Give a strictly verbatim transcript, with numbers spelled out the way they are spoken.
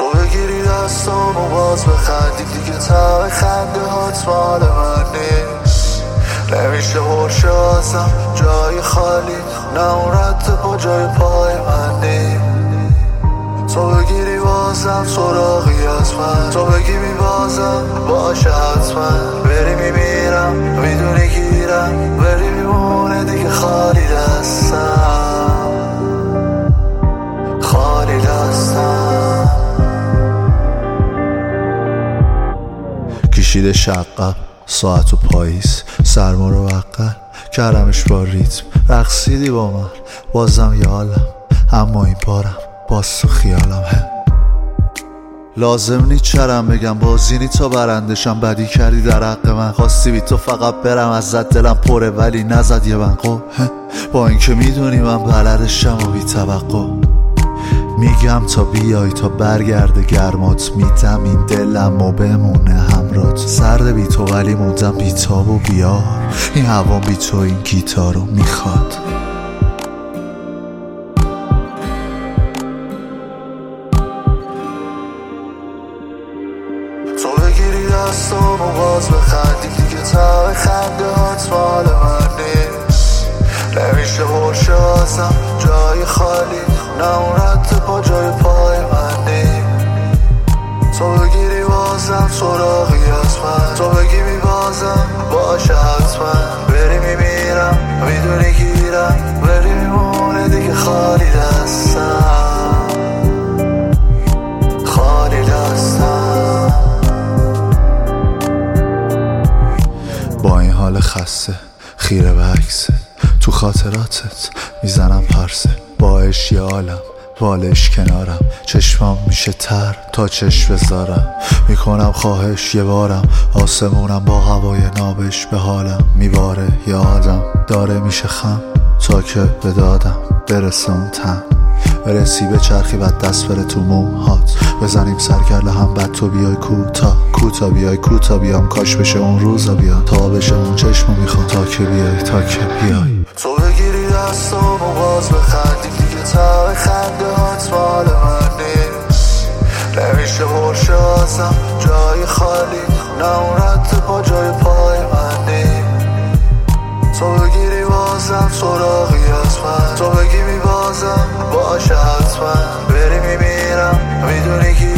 تو بگیری دستام و باز بخندی دیگه ته خنده هات مال من نیست. نمیشه برشه ازم جای خالی، نه اون رد پا جای پای من نیست. تو بگیری بازم سراغی از من، تو بگی میبازم باشه حتما. بری میمیرم میدونی گیرم، بری میمونه دیگه خالی دستم، خالی دستم. کشیده شقم ساعت و پاییز، سرما رو وقل کردمش با ریتم. رقصیدی با من بازم یالم، اما این بارم باز تو خیالم. هم لازم نی چرم بگم بازی نی تا برندشم. بدی کردی در حق من، خواستی بی تو فقط برم ازت، دلم پره ولی نزد یه بنقو. با اینکه میدونی من بلدشم و بی توقع میگم تا بیای تا برگرده گرمات. میدم این دلم و بمونه همرات، سرد بی تو ولی موندم بی تاب و بیار. این هوا بی تو این گیتارو میخواد. تو بگیری دستام و باز بخندی دیگه ته خنده هات مال من نیست. نمیشه برشه ازم جای خالی، نه اون رد پا جای پای من نیست. تو بگیری بازم سراغی از من، تو بگی میبازم باشه حتما. بری میمیرم میدونی گیرم، بری میمونه دیگه خالی دستم، خالی دستم. با این حال خسته خیره به عکسه، تو خاطراتت میزنم پرسه. باش یه عالم بالش کنارم، چشمام میشه تر تا چشم بذارم. میکنم خواهش یه بارم، آسمونم با هوای نابش به حالم میباره. یه آدم داره میشه خم تا که به دادم برسه اون تن. برسی به چرخی و دست بره تو موهات، بزنیم سرکله هم بد تو بیای کوتا کوتا بیای کوتا بیام. کاش بشه اون روزا بیا تا بشه اون چشمو میخوام، تا که بیای تا که بیای. تو بگیری دستام و باز بخندی دیگه ته خنده هات مال من نیست. نمیشه برشه ازم جای خالی، نه اون رد پا جای پای من نیست. تو بگیری بازم سراغی از من، تو بگی میبازم باشه حتما. بری میمیرم میدونی